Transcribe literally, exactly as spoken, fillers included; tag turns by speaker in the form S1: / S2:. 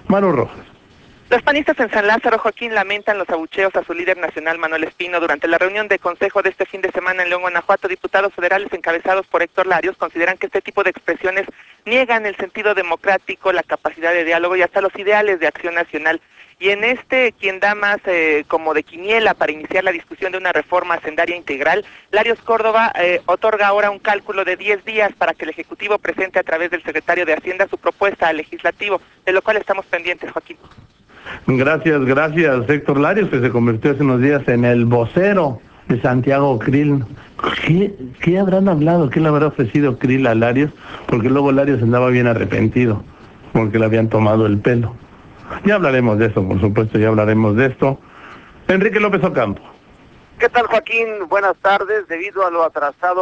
S1: Manu Rojas.
S2: Los panistas en San Lázaro, Joaquín, lamentan los abucheos a su líder nacional, Manuel Espino. Durante la reunión de consejo de este fin de semana en León, Guanajuato, diputados federales encabezados por Héctor Larios consideran que este tipo de expresiones niegan el sentido democrático, la capacidad de diálogo y hasta los ideales de acción nacional. Y en este, quien da más eh, como de quiniela para iniciar la discusión de una reforma hacendaria integral, Larios Córdoba eh, otorga ahora un cálculo de diez días para que el Ejecutivo presente a través del secretario de Hacienda su propuesta al Legislativo, de lo cual estamos pendientes, Joaquín.
S1: Gracias, gracias, Héctor Larios, que se convirtió hace unos días en el vocero de Santiago Krill. ¿Qué, qué habrán hablado? ¿Qué le habrá ofrecido Krill a Larios? Porque luego Larios andaba bien arrepentido, porque le habían tomado el pelo. Ya hablaremos de eso, por supuesto, ya hablaremos de esto. Enrique López Ocampo.
S3: ¿Qué tal, Joaquín? Buenas tardes. Debido a lo atrasado